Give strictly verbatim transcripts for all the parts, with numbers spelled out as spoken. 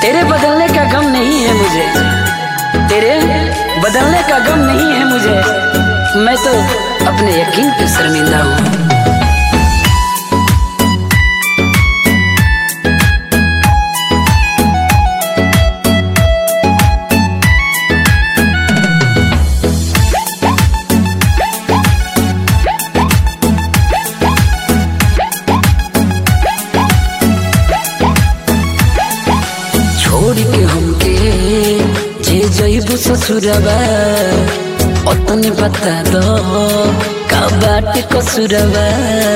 तेरे बदलने का गम नहीं है मुझे, तेरे बदलने का गम नहीं है मुझे, मैं तो अपने यकीन पे शर्मिंदा हूँ। छोड़ के हमके जे जइबू ससुरबा, ओतने बता दो का बाटे कसुरबा।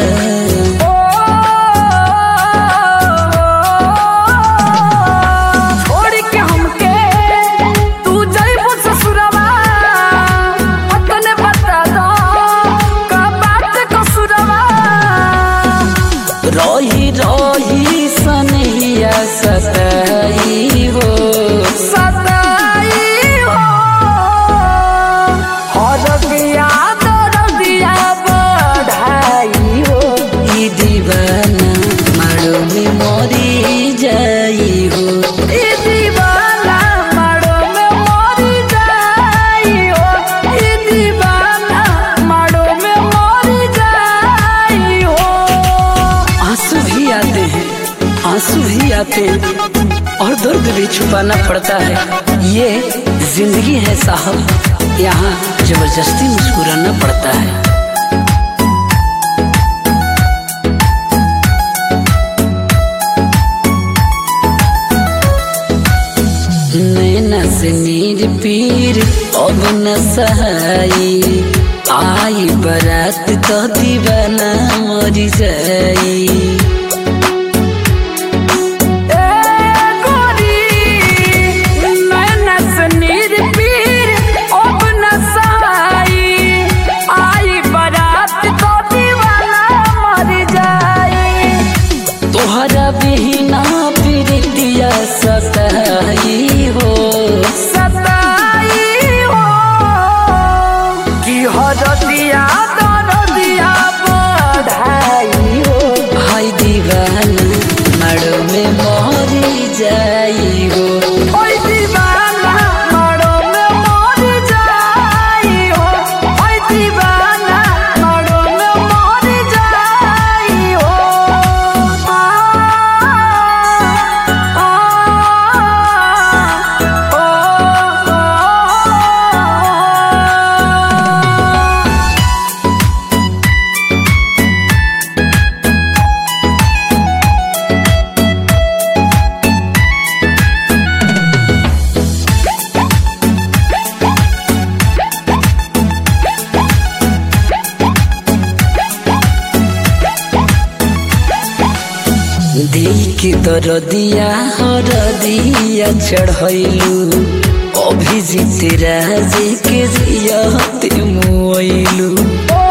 छोड़ के हमके तू जइबू ससुरबा, ओतने बता दो का बाटे कसुरबा। रही रही सनहिया सताई हो सताई हो, हर दिया दर दिया बढ़ाई हो। ई दीवाना मारो में मरी जाई हो, ई दीवाना मारो में मरी जाई हो, ई दीवाना मारो में मरी जाई हो। आंसू भी आते हैं, आंसू भी आते हैं और दर्द भी छुपाना पड़ता है। ये जिंदगी है साहब, यहाँ जबरदस्ती मुस्कुराना पड़ता है। नैना से नीर पीर अब न सहाई, आई बरात तो दीवाना मर जाई। तोहरा बिना प्रीतिया सताई हो सताई हो, कि हर दिया दर दिया बढ़ाई हो। हाय दीवाना मारो में मरी जाई हो, ओए दीवाना मारो में मरी जाई हो, ओए दीवाना मारो में मरी जाई हो। देख दर दिया हर दिया चढ़ैलू, अभी जीते राजे के जिया ते मुइलू।